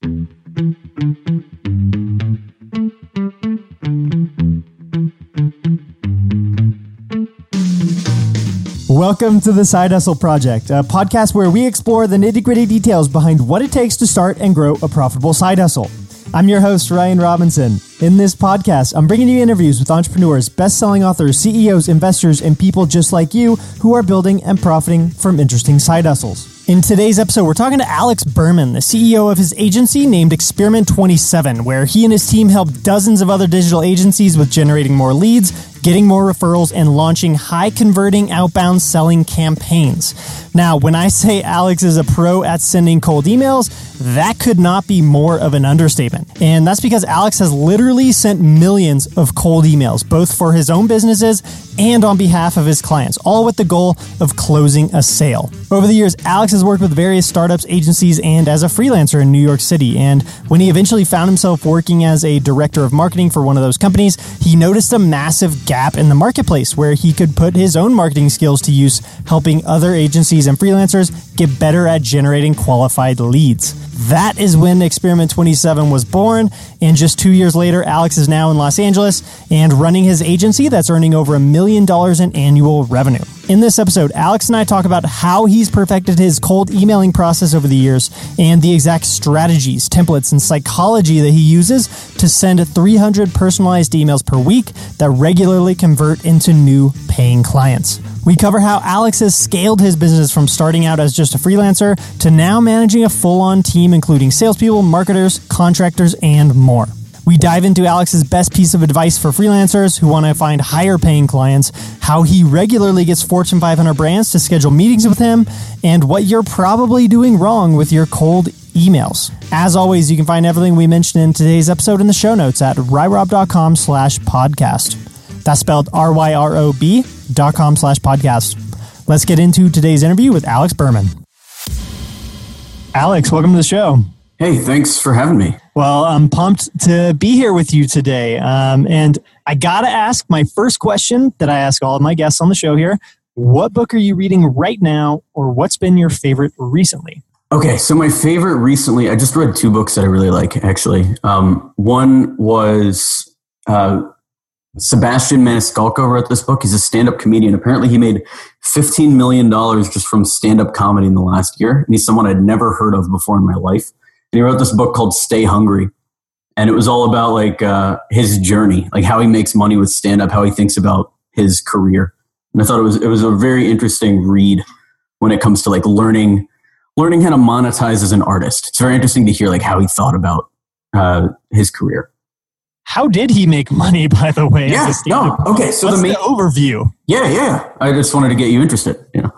Welcome to the Side Hustle Project, a podcast where we explore the nitty-gritty details behind what it takes to start and grow a profitable side hustle. I'm your host, Ryan Robinson. In this podcast, I'm bringing you interviews with entrepreneurs, best-selling authors, CEOs, investors, and people just like you who are building and profiting from interesting side hustles. In today's episode, we're talking to Alex Berman, the CEO of his agency named Experiment 27, where he and his team help dozens of other digital agencies with generating more leads, getting more referrals, and launching high-converting outbound selling campaigns. Now, when I say Alex is a pro at sending cold emails, that could not be more of an understatement. And that's because Alex has literally sent millions of cold emails, both for his own businesses and on behalf of his clients, all with the goal of closing a sale. Over the years, Alex has worked with various startups, agencies, and as a freelancer in New York City. And when he eventually found himself working as a director of marketing for one of those companies, he noticed a massive gap in the marketplace where he could put his own marketing skills to use, helping other agencies and freelancers get better at generating qualified leads. That is when Experiment 27 was born, and just 2 years later, Alex is now in Los Angeles and running his agency that's earning over $1 million in annual revenue. In this episode, Alex and I talk about how he's perfected his cold emailing process over the years and the exact strategies, templates, and psychology that he uses to send 300 personalized emails per week that regularly convert into new paying clients. We cover how Alex has scaled his business from starting out as just a freelancer to now managing a full-on team, including salespeople, marketers, contractors, and more. We dive into Alex's best piece of advice for freelancers who want to find higher paying clients, how he regularly gets Fortune 500 brands to schedule meetings with him, and what you're probably doing wrong with your cold emails. As always, you can find everything we mentioned in today's episode in the show notes at ryrob.com/podcast. That's spelled RYROB.com/podcast. Let's get into today's interview with Alex Berman. Alex, welcome to the show. Hey, thanks for having me. Well, I'm pumped to be here with you today. And I got to ask my first question that I ask all of my guests on the show here. What book are you reading right now, or what's been your favorite recently? Okay, so my favorite recently, I just read two books that I really like, actually. One was Sebastian Maniscalco wrote this book. He's a stand-up comedian. Apparently he made $15 million just from stand-up comedy in the last year. And he's someone I'd never heard of before in my life. And he wrote this book called Stay Hungry. And it was all about like his journey, like how he makes money with stand-up, how he thinks about his career. And I thought it was a very interesting read when it comes to like learning how to monetize as an artist. It's very interesting to hear like how he thought about his career. How did he make money, by the way? Yeah, no. Okay, so what's the overview? Yeah. I just wanted to get you interested. You know,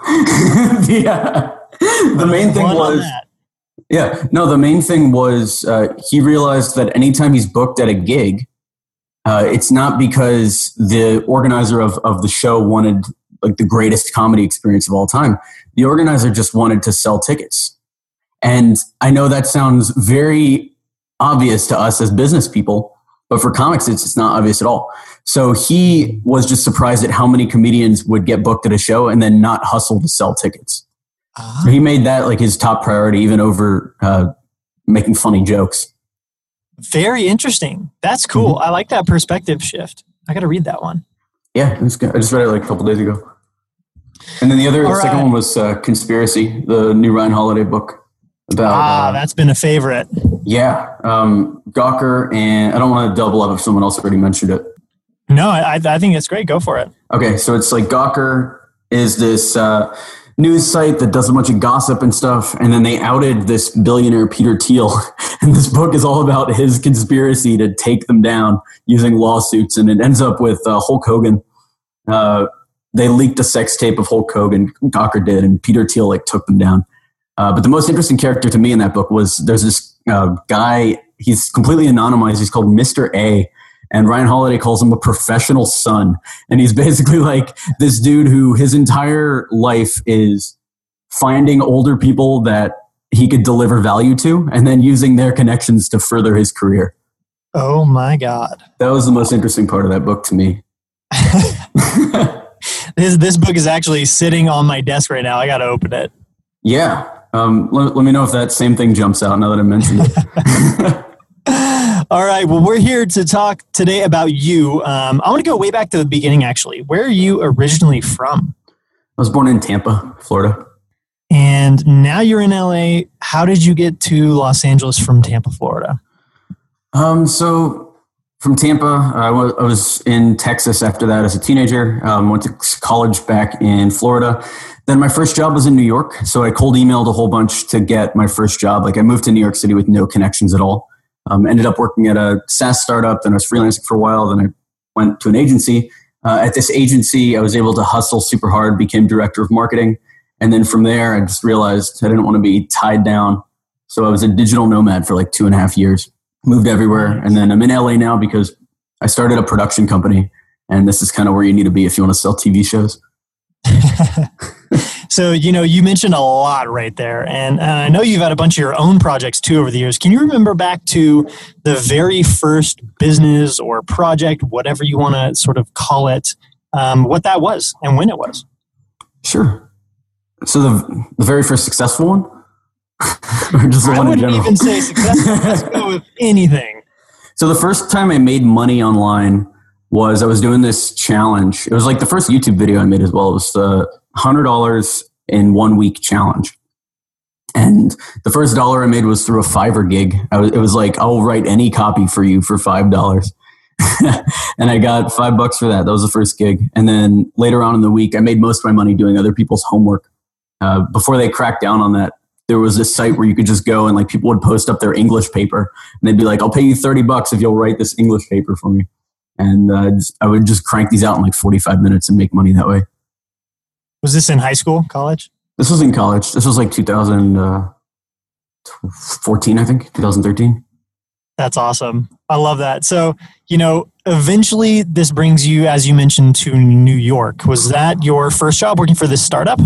the main thing was. The main thing was he realized that anytime he's booked at a gig, it's not because the organizer of the show wanted like the greatest comedy experience of all time. The organizer just wanted to sell tickets. And I know that sounds very obvious to us as business people, but for comics, it's not obvious at all. So he was just surprised at how many comedians would get booked at a show and then not hustle to sell tickets. So he made that like his top priority, even over making funny jokes. Very interesting. That's cool. Mm-hmm. I like that perspective shift. I got to read that one. Yeah, it was good. I just read it like a couple days ago. And then the second one was Conspiracy, the new Ryan Holiday book. About, that's been a favorite. Yeah. Gawker, and I don't want to double up if someone else already mentioned it. No, I think it's great. Go for it. Okay, so it's like Gawker is this news site that does a bunch of gossip and stuff, and then they outed this billionaire Peter Thiel, and this book is all about his conspiracy to take them down using lawsuits, and it ends up with Hulk Hogan. They leaked a sex tape of Hulk Hogan, Gawker did, and Peter Thiel like took them down. But the most interesting character to me in that book was there's this guy, he's completely anonymized, he's called Mr. A, and Ryan Holiday calls him a professional son. And he's basically like this dude who his entire life is finding older people that he could deliver value to and then using their connections to further his career. Oh my God. That was the most interesting part of that book to me. This book is actually sitting on my desk right now. I got to open it. Yeah. Let me know if that same thing jumps out now that I mentioned it. All right. Well, we're here to talk today about you. I want to go way back to the beginning, actually. Where are you originally from? I was born in Tampa, Florida. And now you're in LA. How did you get to Los Angeles from Tampa, Florida? So from Tampa, I was in Texas after that as a teenager. Went to college back in Florida. Then my first job was in New York. So I cold emailed a whole bunch to get my first job. Like I moved to New York City with no connections at all. Ended up working at a SaaS startup. Then I was freelancing for a while. Then I went to an agency. At this agency, I was able to hustle super hard, became director of marketing. And then from there, I just realized I didn't want to be tied down. So I was a digital nomad for like 2.5 years, moved everywhere. And then I'm in LA now because I started a production company. And this is kind of where you need to be if you want to sell TV shows. So, you mentioned a lot right there. And I know you've had a bunch of your own projects too over the years. Can you remember back to the very first business or project, whatever you want to sort of call it, what that was and when it was? Sure. So the very first successful one? Or just the one in general? I wouldn't even say successful. Let's go with anything. So the first time I made money online was I was doing this challenge. It was like the first YouTube video I made as well. It was the $100 in 1 week challenge. And the first dollar I made was through a Fiverr gig. It was like, I'll write any copy for you for $5. And I got $5 for that. That was the first gig. And then later on in the week, I made most of my money doing other people's homework. Before they cracked down on that, there was this site where you could just go and like people would post up their English paper and they'd be like, I'll pay you $30 if you'll write this English paper for me. And I would just crank these out in like 45 minutes and make money that way. Was this in high school, college? This was in college. This was like 2014, I think, 2013. That's awesome. I love that. So, eventually this brings you, as you mentioned, to New York. Was that your first job working for this startup?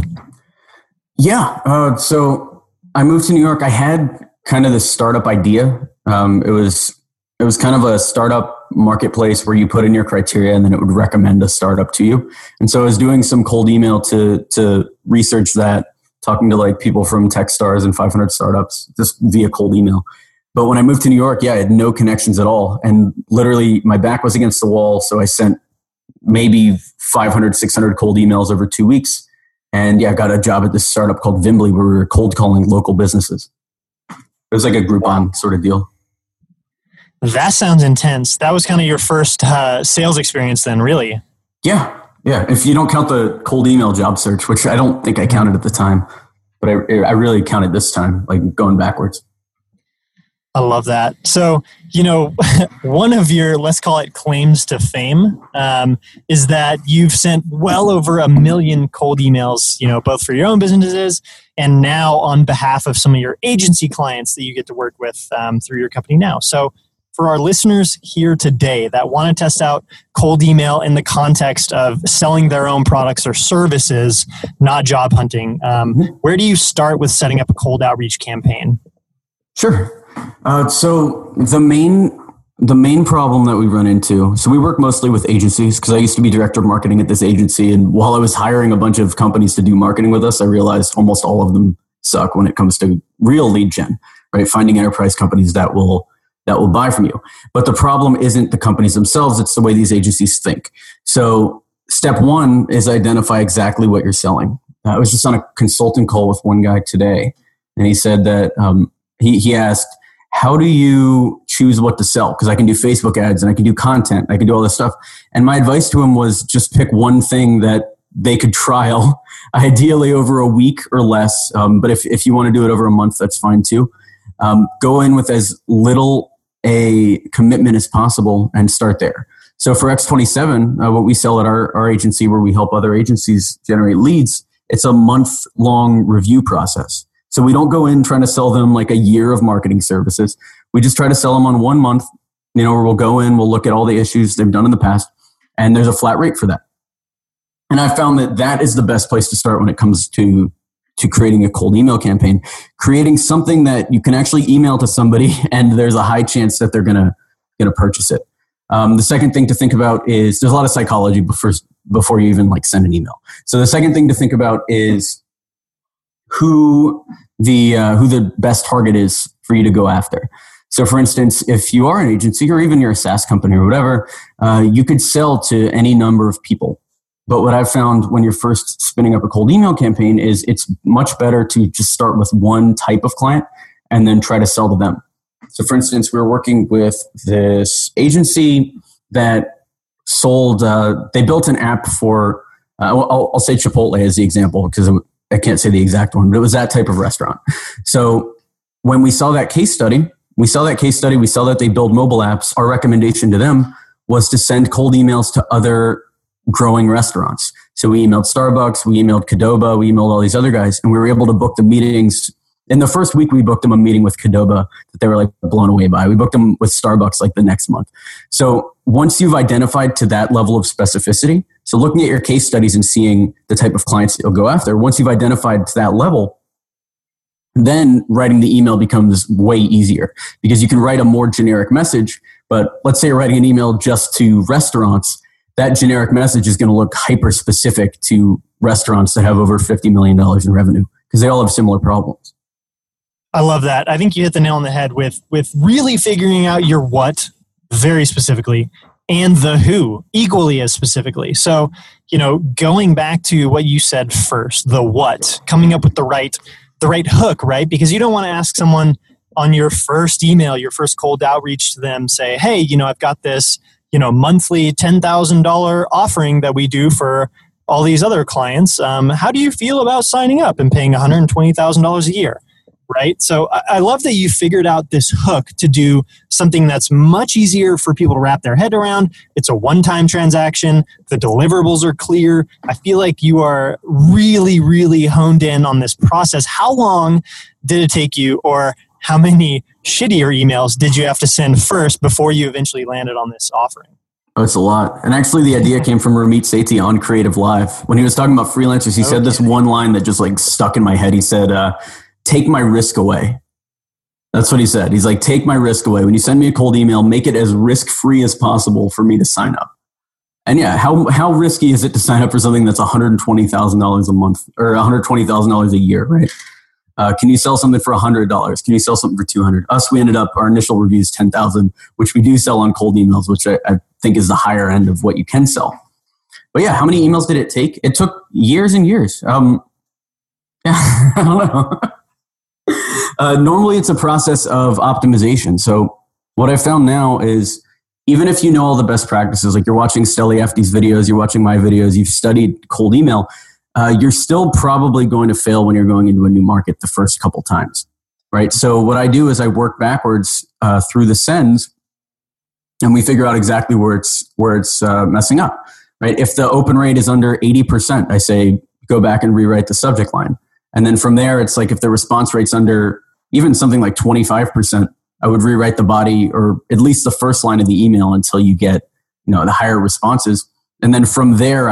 Yeah. So I moved to New York. I had kind of this startup idea. It was kind of a startup marketplace where you put in your criteria and then it would recommend a startup to you. And so I was doing some cold email to research that, talking to like people from Techstars and 500 startups just via cold email. But when I moved to New York, I had no connections at all. And literally my back was against the wall. So I sent maybe 500, 600 cold emails over 2 weeks. And I got a job at this startup called Vimbly where we were cold calling local businesses. It was like a Groupon sort of deal. That sounds intense. That was kind of your first sales experience then, really? Yeah. If you don't count the cold email job search, which I don't think I counted at the time, but I really counted this time, like going backwards. I love that. So, one of your, let's call it claims to fame, is that you've sent well over 1 million cold emails, both for your own businesses and now on behalf of some of your agency clients that you get to work with through your company now. So for our listeners here today that want to test out cold email in the context of selling their own products or services, not job hunting, where do you start with setting up a cold outreach campaign? Sure. So the main problem that we run into, so we work mostly with agencies because I used to be director of marketing at this agency. And while I was hiring a bunch of companies to do marketing with us, I realized almost all of them suck when it comes to real lead gen, right? Finding enterprise companies that will buy from you. But the problem isn't the companies themselves. It's the way these agencies think. So step one is identify exactly what you're selling. I was just on a consulting call with one guy today, and he said that he asked, how do you choose what to sell? Because I can do Facebook ads and I can do content. I can do all this stuff. And my advice to him was just pick one thing that they could trial, ideally over a week or less. But if you want to do it over a month, that's fine too. Go in with as little a commitment as possible and start there. So for X27, what we sell at our agency where we help other agencies generate leads, it's a month-long review process. So we don't go in trying to sell them like a year of marketing services. We just try to sell them on 1 month, where we'll go in, we'll look at all the issues they've done in the past, and there's a flat rate for that. And I found that is the best place to start when it comes to creating a cold email campaign, creating something that you can actually email to somebody and there's a high chance that they're going to purchase it. The second thing to think about is there's a lot of psychology before you even send an email. So the second thing to think about is who the best target is for you to go after. So for instance, if you are an agency or even you're a SaaS company or whatever, you could sell to any number of people. But what I've found when you're first spinning up a cold email campaign is it's much better to just start with one type of client and then try to sell to them. So for instance, we were working with this agency that sold, they built an app for, I'll say Chipotle as the example because I can't say the exact one, but it was that type of restaurant. So when we saw that case study, we saw that they build mobile apps. Our recommendation to them was to send cold emails to other growing restaurants. So we emailed Starbucks, we emailed Qdoba, we emailed all these other guys, and we were able to book the meetings. In the first week, we booked them a meeting with Qdoba that they were like blown away by. We booked them with Starbucks like the next month. So once you've identified to that level of specificity, so looking at your case studies and seeing the type of clients that you'll go after, once you've identified to that level, then writing the email becomes way easier because you can write a more generic message. But let's say you're writing an email just to restaurants. That generic message is going to look hyper specific to restaurants that have over $50 million in revenue because they all have similar problems. I love that. I think you hit the nail on the head with really figuring out your what very specifically and the who equally as specifically. So, going back to what you said first, the what, coming up with the right hook, right? Because you don't want to ask someone on your first email, your first cold outreach to them, say, hey, I've got this, monthly $10,000 offering that we do for all these other clients. How do you feel about signing up and paying $120,000 a year? Right? So I love that you figured out this hook to do something that's much easier for people to wrap their head around. It's a one-time transaction. The deliverables are clear. I feel like you are really, really honed in on this process. How long did it take you, or how many shittier emails did you have to send first before you eventually landed on this offering? Oh, it's a lot. And actually the idea came from Ramit Sethi on Creative Live. When he was talking about freelancers, he said this one line that just like stuck in my head. He said, take my risk away. That's what he said. He's like, take my risk away. When you send me a cold email, make it as risk-free as possible for me to sign up. And yeah, how risky is it to sign up for something that's $120,000 a month or $120,000 a year, right? Can you sell something for $100? Can you sell something for $200? Us, we ended up, our initial review is $10,000, which we do sell on cold emails, which I think is the higher end of what you can sell. But yeah, how many emails did it take? It took years and years. Yeah, I don't know. Normally it's a process of optimization. So what I found now is even if you know all the best practices, like you're watching Steli Efti's videos, you're watching my videos, you've studied cold email, you're still probably going to fail when you're going into a new market the first couple times, right? So what I do is I work backwards through the sends and we figure out exactly where it's messing up, right? If the open rate is under 80%, I say go back and rewrite the subject line. And then from there, it's like if the response rate's under even something like 25%, I would rewrite the body or at least the first line of the email until you get, the higher responses. And then from there,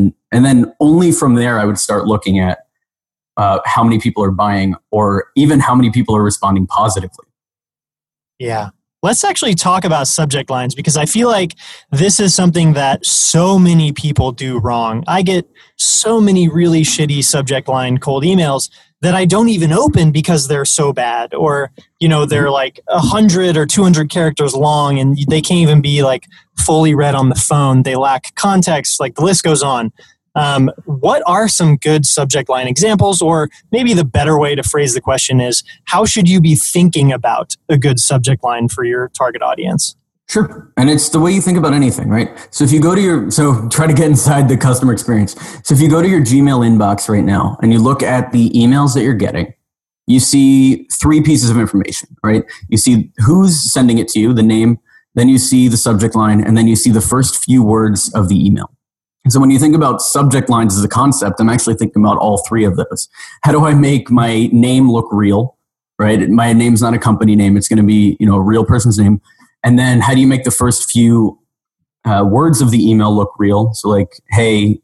only from there, I would start looking at how many people are buying or even how many people are responding positively. Yeah. Let's actually talk about subject lines because I feel like this is something that so many people do wrong. I get so many really shitty subject line cold emails that I don't even open because they're so bad or, they're like 100 or 200 characters long and they can't even be like fully read on the phone. They lack context, like the list goes on. What are some good subject line examples, or maybe the better way to phrase the question is, how should you be thinking about a good subject line for your target audience? Sure. And it's the way you think about anything, right? So if you go to try to get inside the customer experience. So if you go to your Gmail inbox right now and you look at the emails that you're getting, you see three pieces of information, right? You see who's sending it to you, the name, then you see the subject line, and then you see the first few words of the email. So when you think about subject lines as a concept, I'm actually thinking about all three of those. How do I make my name look real, right? My name's not a company name. It's going to be, a real person's name. And then how do you make the first few words of the email look real? So like, hey,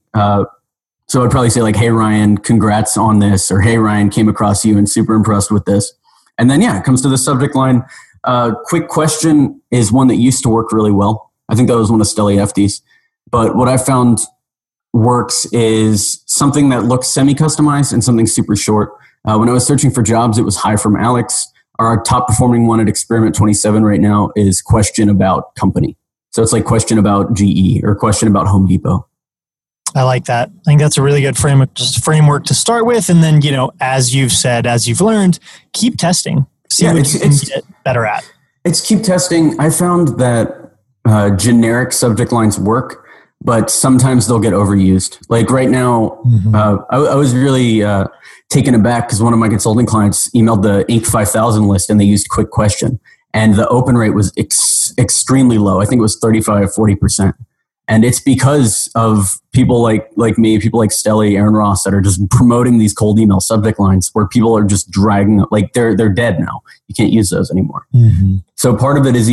so I'd probably say like, hey, Ryan, congrats on this. Or hey, Ryan, came across you and super impressed with this. And then, it comes to the subject line. Quick question is one that used to work really well. I think that was one of Steli Efti's. But what I found works is something that looks semi-customized and something super short. When I was searching for jobs, it was hi from Alex. Our top performing one at Experiment 27 right now is question about company. So it's like question about GE or question about Home Depot. I like that. I think that's a really good framework to start with. And then, as you've said, as you've learned, keep testing. See what you can get better at. It's keep testing. I found that generic subject lines work, but sometimes they'll get overused. Like right now, I was really taken aback because one of my consulting clients emailed the Inc. 5000 list and they used quick question. And the open rate was extremely low. I think it was 40%. And it's because of people like me, people like Stelly, Aaron Ross, that are just promoting these cold email subject lines where people are just dragging, like they're dead now. You can't use those anymore. So part of it is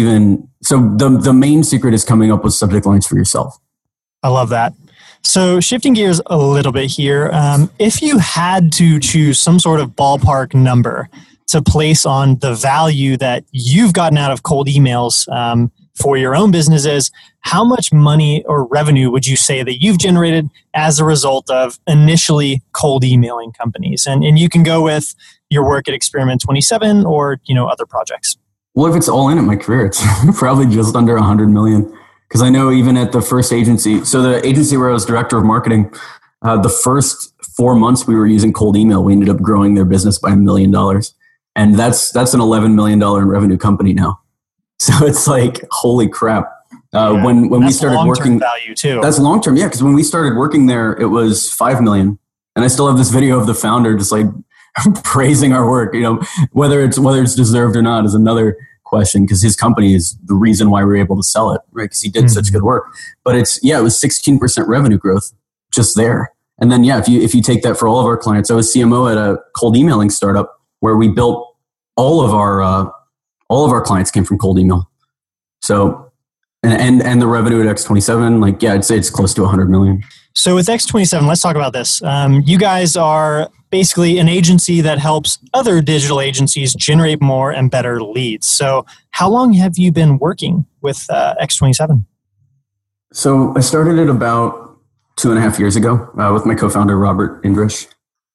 the main secret is coming up with subject lines for yourself. I love that. So shifting gears a little bit here, if you had to choose some sort of ballpark number to place on the value that you've gotten out of cold emails for your own businesses, how much money or revenue would you say that you've generated as a result of initially cold emailing companies? And you can go with your work at Experiment 27 or other projects. Well, if it's all in my career, it's probably just under 100 million. Because I know even at the first agency, so the agency where I was director of marketing, the first 4 months we were using cold email, we ended up growing their business by $1 million. And that's an $11 million in revenue company now. So it's like, holy crap. When we started working, value too. That's long-term. Yeah. Because when we started working there, it was 5 million. And I still have this video of the founder just like praising our work, whether it's deserved or not is another question, because his company is the reason why we were able to sell it, right? Because he did such good work. But it was 16% revenue growth just there. And then, if you take that for all of our clients, I was CMO at a cold emailing startup where we built all of our clients came from cold email. So, and the revenue at X27, I'd say it's close to 100 million. So with X27, let's talk about this. You guys are basically an agency that helps other digital agencies generate more and better leads. So how long have you been working with X27? So I started it about 2.5 years ago with my co-founder, Robert Indrish.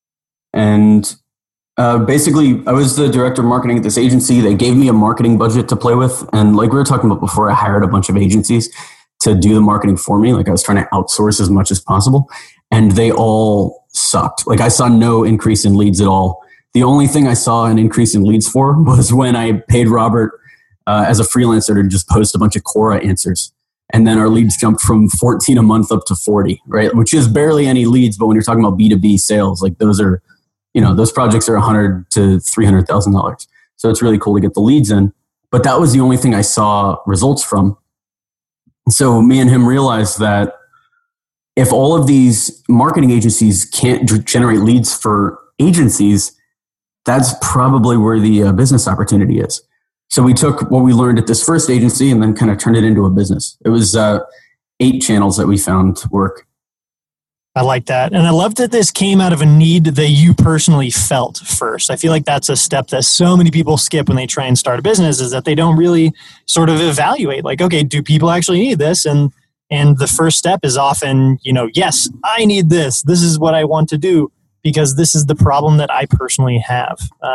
And basically, I was the director of marketing at this agency. They gave me a marketing budget to play with. And like we were talking about before, I hired a bunch of agencies to do the marketing for me. Like I was trying to outsource as much as possible. And they all sucked. Like I saw no increase in leads at all. The only thing I saw an increase in leads for was when I paid Robert as a freelancer to just post a bunch of Quora answers. And then our leads jumped from 14 a month up to 40, right? Which is barely any leads. But when you're talking about B2B sales, like those are, those projects are $100,000 to $300,000. So it's really cool to get the leads in. But that was the only thing I saw results from. So me and him realized that if all of these marketing agencies can't generate leads for agencies, that's probably where the business opportunity is. So we took what we learned at this first agency and then kind of turned it into a business. It was 8 channels that we found work. I like that. And I love that this came out of a need that you personally felt first. I feel like that's a step that so many people skip when they try and start a business, is that they don't really sort of evaluate, like, okay, do people actually need this? And the first step is often, yes, I need this. This is what I want to do because this is the problem that I personally have.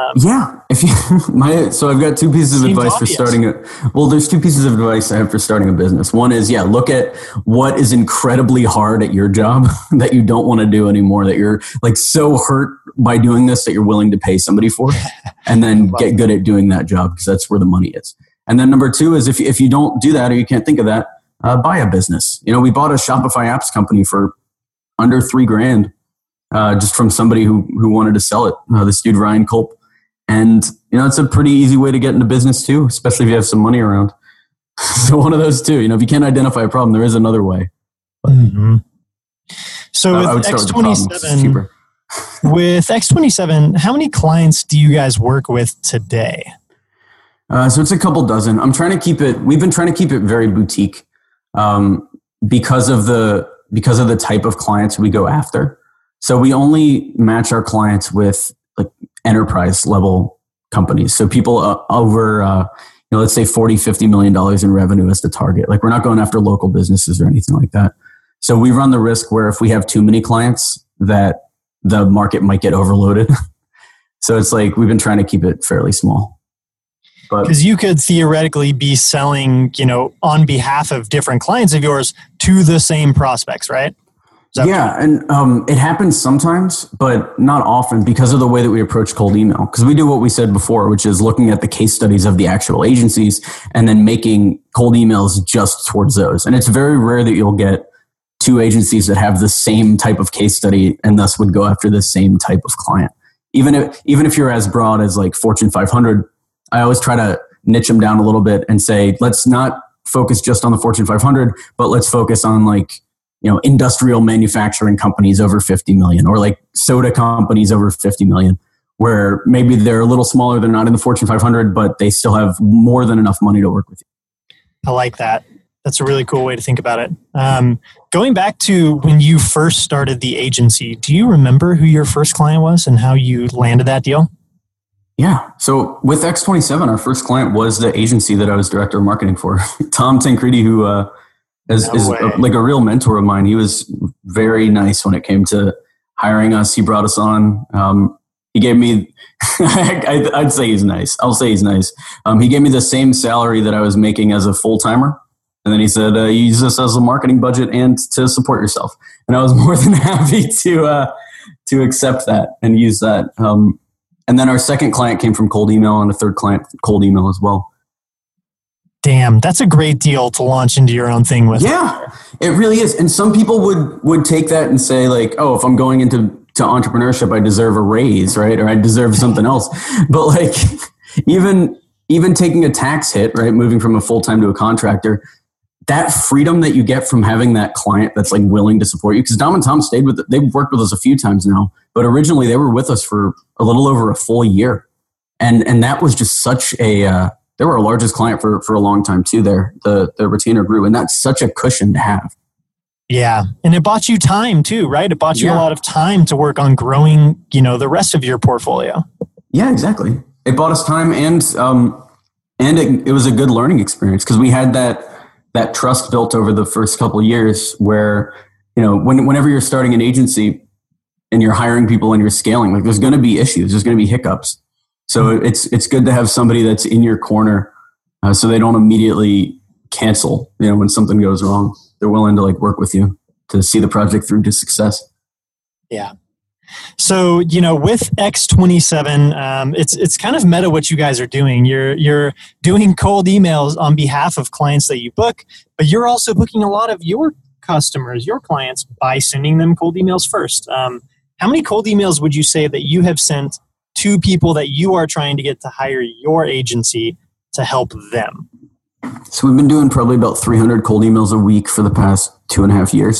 So I've got 2 pieces of advice for starting there's 2 pieces of advice I have for starting a business. One is, look at what is incredibly hard at your job that you don't want to do anymore, that you're like so hurt by doing this that you're willing to pay somebody for, and then get good at doing that job because that's where the money is. And then number 2 is if you don't do that or you can't think of that, buy a business. We bought a Shopify apps company for under $3,000. Just from somebody who wanted to sell it, this dude, Ryan Culp. And, it's a pretty easy way to get into business too, especially if you have some money around. So one of those 2, if you can't identify a problem, there is another way. So with X27, how many clients do you guys work with today? So it's a couple dozen. we've been trying to keep it very boutique because of the type of clients we go after. So we only match our clients with like enterprise level companies. So people over, let's say $40-50 million in revenue as the target. Like we're not going after local businesses or anything like that. So we run the risk where if we have too many clients that the market might get overloaded. So it's like we've been trying to keep it fairly small. Because you could theoretically be selling, on behalf of different clients of yours to the same prospects, right? Yeah, and it happens sometimes, but not often because of the way that we approach cold email. Because we do what we said before, which is looking at the case studies of the actual agencies and then making cold emails just towards those. And it's very rare that you'll get two agencies that have the same type of case study and thus would go after the same type of client. Even if you're as broad as like Fortune 500, I always try to niche them down a little bit and say, let's not focus just on the Fortune 500, but let's focus on like, industrial manufacturing companies over 50 million or like soda companies over 50 million, where maybe they're a little smaller. They're not in the Fortune 500, but they still have more than enough money to work with you. I like that. That's a really cool way to think about it. Going back to when you first started the agency, do you remember who your first client was and how you landed that deal? Yeah. So with X27, our first client was the agency that I was director of marketing for. Tom Tancredi, who is like a real mentor of mine. He was very nice when it came to hiring us. He brought us on. He gave me, I'd say he's nice. I'll say he's nice. He gave me the same salary that I was making as a full-timer. And then he said, use this as a marketing budget and to support yourself. And I was more than happy to accept that and use that. And then our second client came from cold email and a third client cold email as well. Damn, that's a great deal to launch into your own thing with. Yeah, it really is. And some people would take that and say like, oh, if I'm going into entrepreneurship, I deserve a raise, right? Or I deserve something else. But like even taking a tax hit, right? Moving from a full-time to a contractor, that freedom that you get from having that client that's like willing to support you. Because Dom and Tom they've worked with us a few times now, but originally they were with us for a little over a full year. And that was just such they were our largest client for a long time too there. The retainer grew, and that's such a cushion to have. Yeah. And it bought you time too, right? It bought you a lot of time to work on growing, the rest of your portfolio. Yeah, exactly. It bought us time and it was a good learning experience because we had that trust built over the first couple of years where, whenever you're starting an agency and you're hiring people and you're scaling, like there's going to be issues, there's going to be hiccups. So it's good to have somebody that's in your corner so they don't immediately cancel, when something goes wrong. They're willing to like work with you to see the project through to success. Yeah. So, with X27, it's kind of meta what you guys are doing. You're doing cold emails on behalf of clients that you book, but you're also booking a lot of your customers, your clients, by sending them cold emails first. How many cold emails would you say that you have sent to people that you are trying to get to hire your agency to help them? So we've been doing probably about 300 cold emails a week for the past 2.5 years.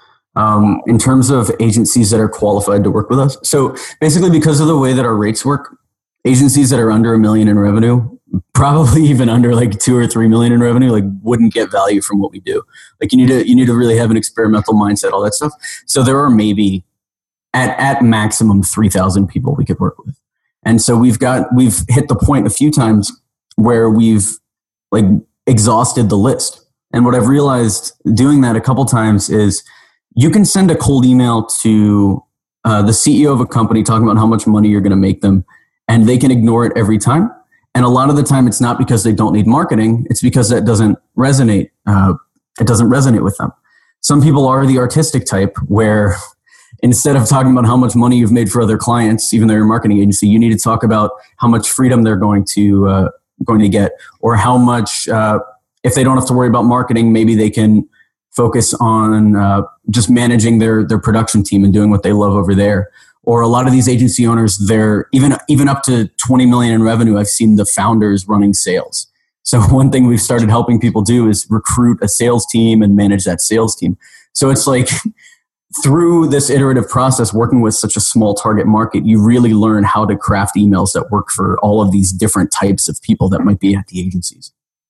In terms of agencies that are qualified to work with us. So basically because of the way that our rates work, agencies that are under $1 million in revenue, probably even under like 2 or 3 million in revenue, like wouldn't get value from what we do. Like you need to really have an experimental mindset, all that stuff. So there are maybe at maximum 3,000 people we could work with. And so we've hit the point a few times where we've like exhausted the list. And what I've realized doing that a couple times is you can send a cold email to the CEO of a company talking about how much money you're going to make them, and they can ignore it every time. And a lot of the time it's not because they don't need marketing. It's because that doesn't resonate. It doesn't resonate with them. Some people are the artistic type where instead of talking about how much money you've made for other clients, even though you're a marketing agency, you need to talk about how much freedom they're going to get, or how much, if they don't have to worry about marketing, maybe they can focus on just managing their production team and doing what they love over there. Or a lot of these agency owners, they're even up to 20 million in revenue. I've seen the founders running sales. So one thing we've started helping people do is recruit a sales team and manage that sales team. So it's like through this iterative process, working with such a small target market, you really learn how to craft emails that work for all of these different types of people that might be at the agencies.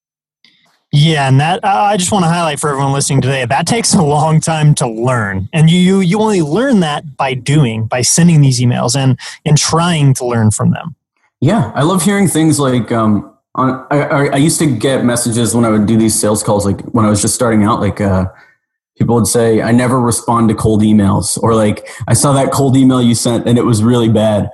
Yeah, and that I just want to highlight for everyone listening today, that takes a long time to learn. And you only learn that by sending these emails and trying to learn from them. Yeah, I love hearing things like, I used to get messages when I would do these sales calls, like when I was just starting out, like people would say, I never respond to cold emails, or like, I saw that cold email you sent and it was really bad.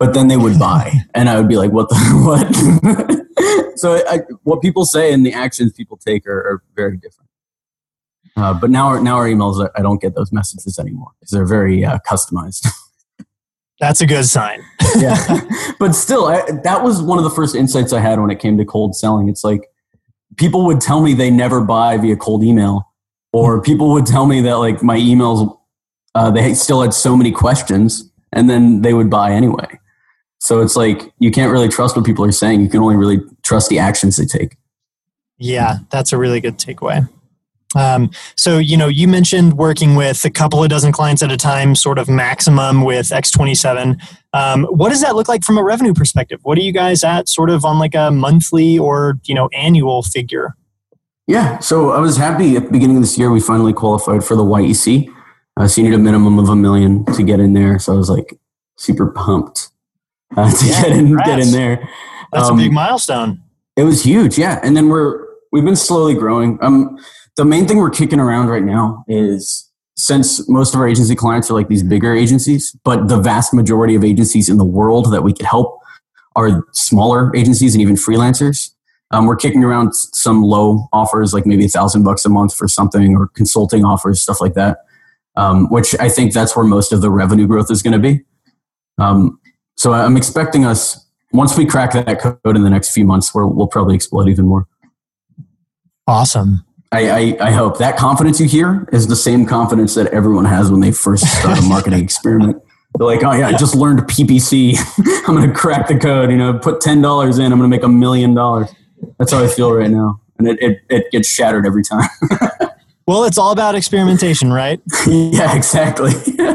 but then they would buy, and I would be like, what the what? So what people say and the actions people take are very different. But now our emails, I don't get those messages anymore because they're very customized. That's a good sign. Yeah, but still, that was one of the first insights I had when it came to cold selling. It's like people would tell me they never buy via cold email, or people would tell me that like my emails, they still had so many questions, and then they would buy anyway. So it's like you can't really trust what people are saying. You can only really trust the actions they take. Yeah, that's a really good takeaway. So, you mentioned working with a couple of dozen clients at a time, sort of maximum with X27. What does that look like from a revenue perspective? What are you guys at sort of on like a monthly or, annual figure? Yeah. So I was happy at the beginning of this year, we finally qualified for the YEC. So you need a minimum of $1 million to get in there. So I was like super pumped get in there. That's a big milestone. It was huge. Yeah. And then we've been slowly growing. The main thing we're kicking around right now is, since most of our agency clients are like these bigger agencies, but the vast majority of agencies in the world that we could help are smaller agencies and even freelancers. We're kicking around some low offers, like maybe $1,000 a month for something, or consulting offers, stuff like that. Which I think that's where most of the revenue growth is going to be. So I'm expecting us, once we crack that code in the next few months, we'll probably explode even more. Awesome. I hope that confidence you hear is the same confidence that everyone has when they first start a marketing experiment. They're like, oh yeah, I just learned PPC. I'm going to crack the code, put $10 in, I'm going to make $1 million. That's how I feel right now. And it gets shattered every time. Well, it's all about experimentation, right? Yeah, exactly.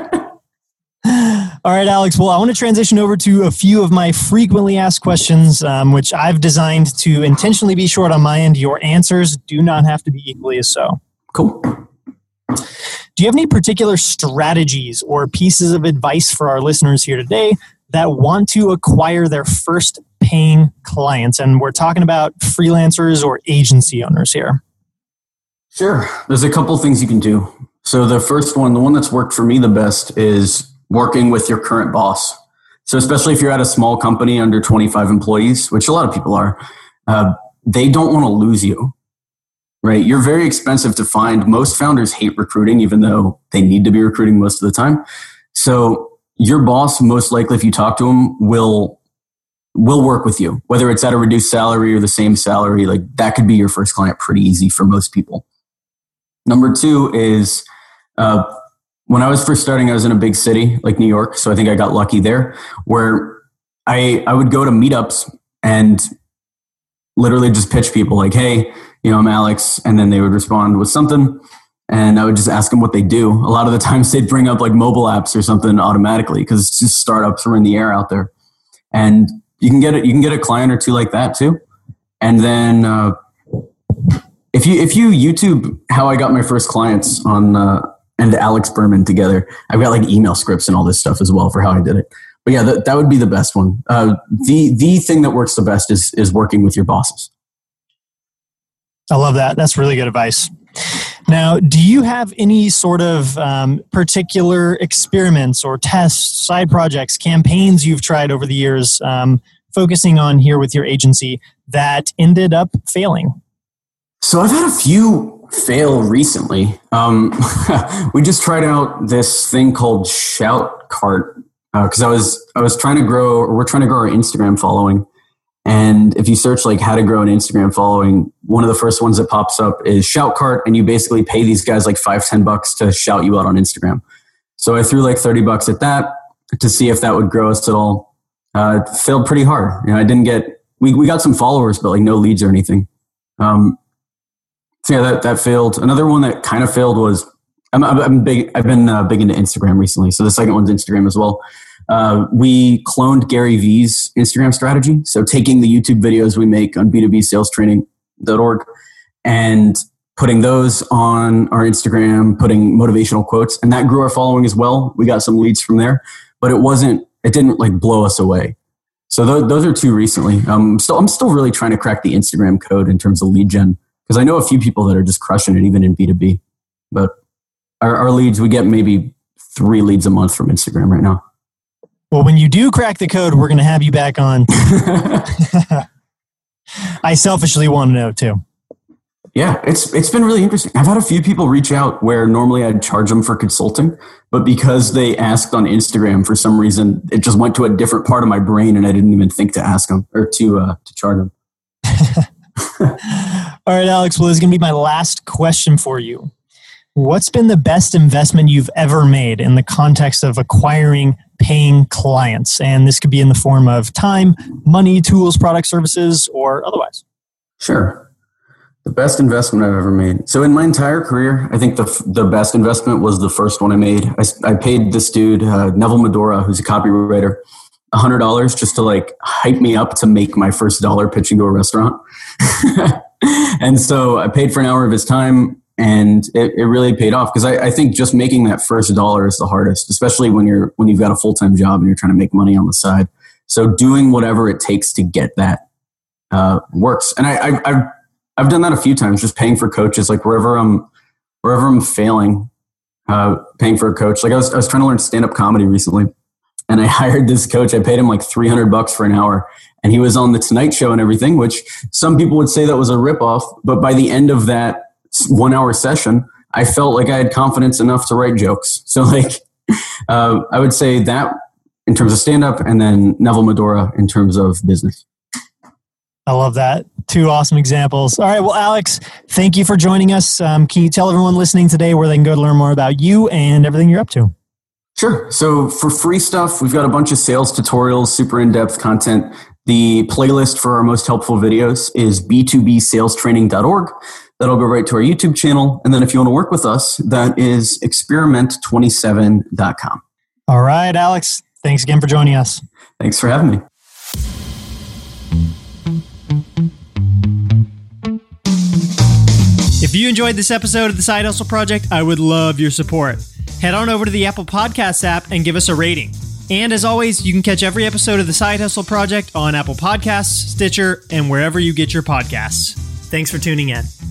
All right, Alex. Well, I want to transition over to a few of my frequently asked questions, which I've designed to intentionally be short on my end. Your answers do not have to be equally as so. Cool. Do you have any particular strategies or pieces of advice for our listeners here today that want to acquire their first paying clients? And we're talking about freelancers or agency owners here. Sure. There's a couple things you can do. So the first one, the one that's worked for me the best, is working with your current boss. So especially if you're at a small company under 25 employees, which a lot of people are, they don't want to lose you, right? You're very expensive to find. Most founders hate recruiting, even though they need to be recruiting most of the time. So your boss, most likely, if you talk to him, will work with you, whether it's at a reduced salary or the same salary. Like that could be your first client pretty easy for most people. Number two is, when I was first starting, I was in a big city like New York. So I think I got lucky there, where I would go to meetups and literally just pitch people like, hey, I'm Alex. And then they would respond with something. And I would just ask them what they do. A lot of the times they'd bring up like mobile apps or something automatically, because it's just startups are in the air out there. And you can get a client or two like that too. And then if you YouTube how I got my first clients on and Alex Berman together, I've got like email scripts and all this stuff as well for how I did it. But yeah, that would be the best one. The thing that works the best is working with your bosses. I love that. That's really good advice. Now, do you have any sort of particular experiments or tests, side projects, campaigns you've tried over the years, focusing on here with your agency, that ended up failing? So I've had a few fail recently. We just tried out this thing called Shoutcart because I was trying to grow, or we're trying to grow our Instagram following. And if you search like how to grow an Instagram following, one of the first ones that pops up is Shoutcart, and you basically pay these guys like $5-10 to shout you out on Instagram. So I threw like $30 at that to see if that would grow us at all. It failed pretty hard. I didn't get, we got some followers, but like no leads or anything. So yeah, that failed. Another one that kind of failed was, I've been big into Instagram recently. So the second one's Instagram as well. We cloned Gary Vee's Instagram strategy. So taking the YouTube videos we make on b2bsalestraining.org and putting those on our Instagram, putting motivational quotes, and that grew our following as well. We got some leads from there, but it didn't like blow us away. So those are two recently. I'm still really trying to crack the Instagram code in terms of lead gen, because I know a few people that are just crushing it even in B2B. But our leads, we get maybe 3 leads a month from Instagram right now. Well, when you do crack the code, we're going to have you back on. I selfishly want to know too. Yeah, it's been really interesting. I've had a few people reach out where normally I'd charge them for consulting, but because they asked on Instagram for some reason, it just went to a different part of my brain, and I didn't even think to ask them or to charge them. All right, Alex. Well, this is going to be my last question for you. What's been the best investment you've ever made in the context of acquiring paying clients? And this could be in the form of time, money, tools, products, services, or otherwise. Sure. The best investment I've ever made. So in my entire career, I think the best investment was the first one I made. I paid this dude, Neville Medora, who's a copywriter, $100 just to like hype me up to make my first dollar pitching to a restaurant. And so I paid for an hour of his time, and it really paid off, because I think just making that first dollar is the hardest, especially when you've got a full-time job and you're trying to make money on the side. So doing whatever it takes to get that works. And I've done that a few times, just paying for coaches, like wherever I'm failing, paying for a coach. Like I was trying to learn stand-up comedy recently, and I hired this coach. I paid him like $300 for an hour, and he was on the Tonight Show and everything, which some people would say that was a ripoff. But by the end of that 1 hour session, I felt like I had confidence enough to write jokes. So like, I would say that in terms of stand-up, and then Neville Medora in terms of business. I love that. Two awesome examples. All right. Well, Alex, thank you for joining us. Can you tell everyone listening today where they can go to learn more about you and everything you're up to? Sure. So for free stuff, we've got a bunch of sales tutorials, super in-depth content. The playlist for our most helpful videos is b2bsalestraining.org. That'll go right to our YouTube channel. And then if you want to work with us, that is experiment27.com. All right, Alex. Thanks again for joining us. Thanks for having me. If you enjoyed this episode of The Side Hustle Project, I would love your support. Head on over to the Apple Podcasts app and give us a rating. And as always, you can catch every episode of The Side Hustle Project on Apple Podcasts, Stitcher, and wherever you get your podcasts. Thanks for tuning in.